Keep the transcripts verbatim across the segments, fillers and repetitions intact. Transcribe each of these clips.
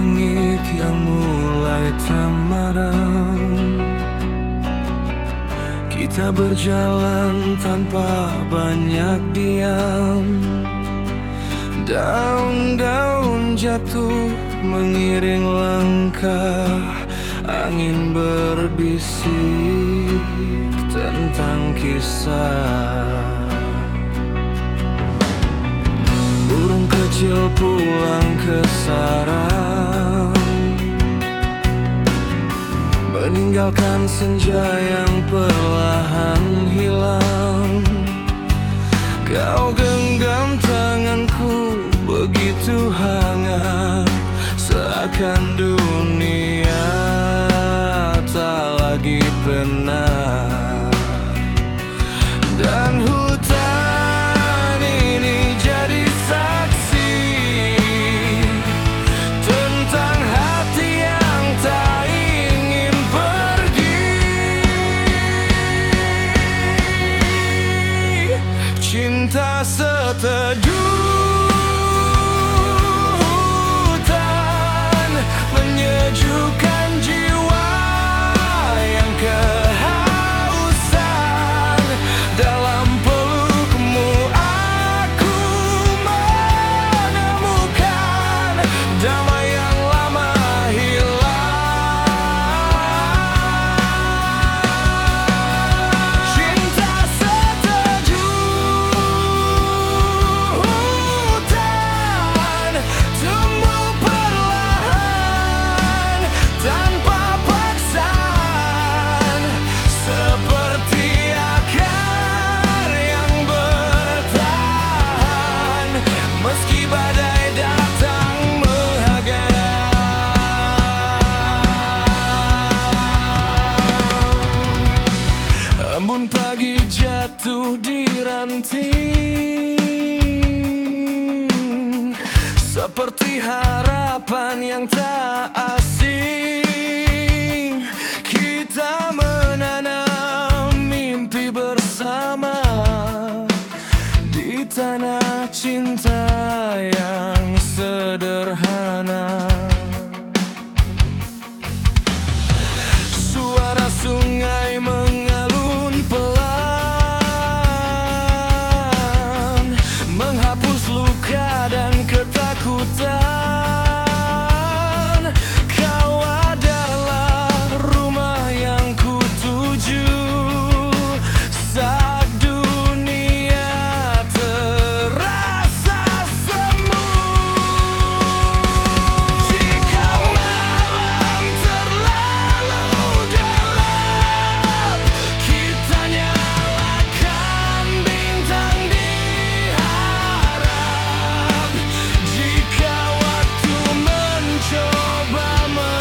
langit yang mulai temaram. Kita berjalan tanpa banyak diam. Daun-daun jatuh mengiring langkah, angin berbisik tentang kisah. Burung kecil pulang ke sarang, meninggalkan senja yang perlahan hilang. Kau genggam tanganku begitu hangat, seakan dunia tak lagi pernah. Dan hutan ini jadi saksi tentang hati yang tak ingin pergi. Cinta seteduh hutan menyejukkan jiwa yang kehausan. Dalam pelukmu aku menemukan damai yang lama hilang. Cinta seteduh hutan tumbuh perlahan tanpa paksaan, seperti akar yang bertahan meski badai datang menghadang. Embun pagi jatuh di ranting, seperti harapan yang tak asing. Kita menanam mimpi bersama di tanah cinta yang sederhana. Suara sungai mengalun pelan, menghapus luka dan ketakutan. Kau adalah rumah yang kutuju saat dunia terasa semu. Jika malam terlalu gelap, kita nyalakan bintang di harap. Jika waktu mencoba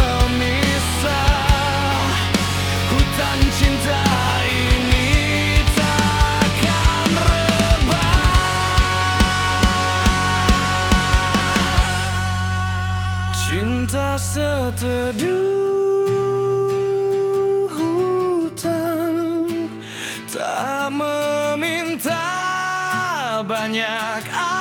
memisah, hutan cinta ini takkan rebah. Cinta seteduh hutan tak meminta banyak